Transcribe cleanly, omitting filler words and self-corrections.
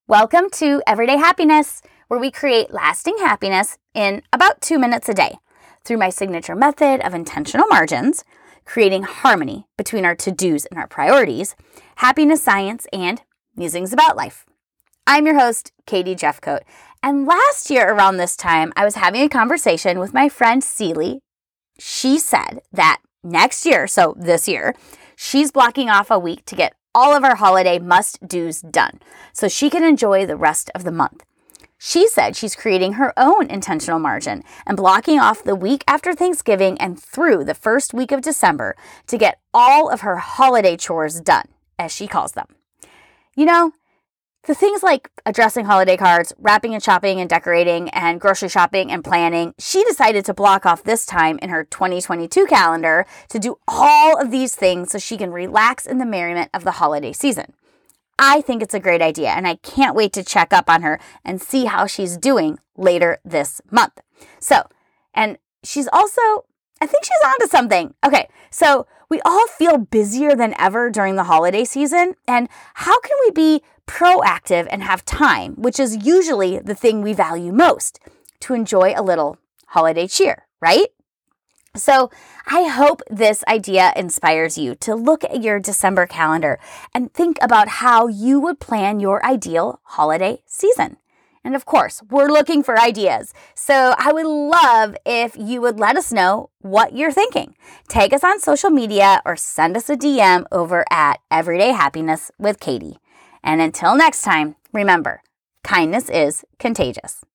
Welcome to Everyday Happiness, where we create lasting happiness in about 2 minutes a day through my signature method of intentional margins, creating harmony between our to-dos and our priorities, happiness science, and musings about life. I'm your host, Katie Jeffcoat, and last year around this time, I was having a conversation with my friend Celie. She said that next year, so this year, she's blocking off a week to get all of our holiday must-dos done so she can enjoy the rest of the month. She said she's creating her own intentional margin and blocking off the week after Thanksgiving and through the first week of December to get all of her holiday chores done, as she calls them. You know, the things like addressing holiday cards, wrapping and shopping and decorating, and grocery shopping and planning, she decided to block off this time in her 2022 calendar to do all of these things so she can relax in the merriment of the holiday season. I think it's a great idea, and I can't wait to check up on her and see how she's doing later this month. And she's also, I think she's onto something. Okay, so we all feel busier than ever during the holiday season, and how can we be proactive and have time, which is usually the thing we value most, to enjoy a little holiday cheer, right? So I hope this idea inspires you to look at your December calendar and think about how you would plan your ideal holiday season. And of course, we're looking for ideas. So I would love if you would let us know what you're thinking. Tag us on social media or send us a DM over at Everyday Happiness with Katie. And until next time, remember, kindness is contagious.